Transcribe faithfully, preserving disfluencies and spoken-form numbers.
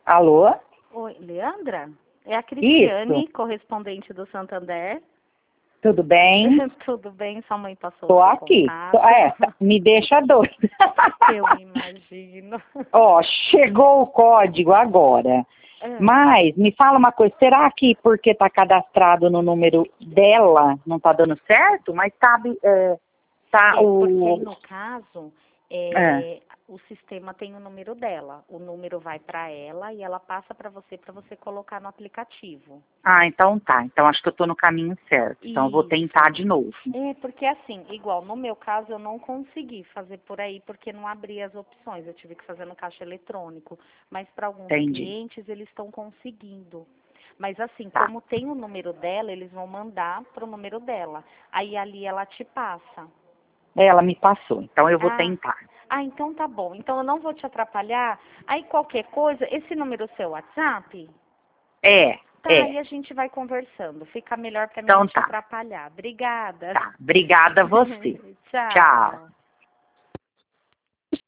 Alô? Oi, Leandra? É a Cristiane, Isso. correspondente do Santander. Tudo bem? Tudo bem? Sua mãe passou Tô o seu aqui. contato. Tô- É, me deixa doida. Eu imagino. Ó, chegou o código agora. É. Mas, me fala uma coisa, será que porque tá cadastrado no número dela, não tá dando certo? Mas sabe, é, tá É, o... porque aí no caso, É. é, o sistema tem o número dela. O número vai para ela e ela passa para você, para você colocar no aplicativo. Ah, então tá. Então acho que eu tô no caminho certo. Então eu vou tentar Isso. de novo. É, porque assim, igual no meu caso eu não consegui fazer por aí porque não abria as opções, eu tive que fazer no caixa eletrônico, mas para alguns Entendi. clientes eles estão conseguindo. Mas assim, Tá. como tem o número dela, eles vão mandar pro número dela. Aí ali ela te passa. Ela me passou, então eu vou Ah, tentar. ah, então tá bom. Então eu não vou te atrapalhar. Aí qualquer coisa, esse número é o seu WhatsApp? É, Tá, é. aí a gente vai conversando. Fica melhor pra mim não Então te tá. atrapalhar. Obrigada. Tá. Obrigada a você. Tchau. Tchau.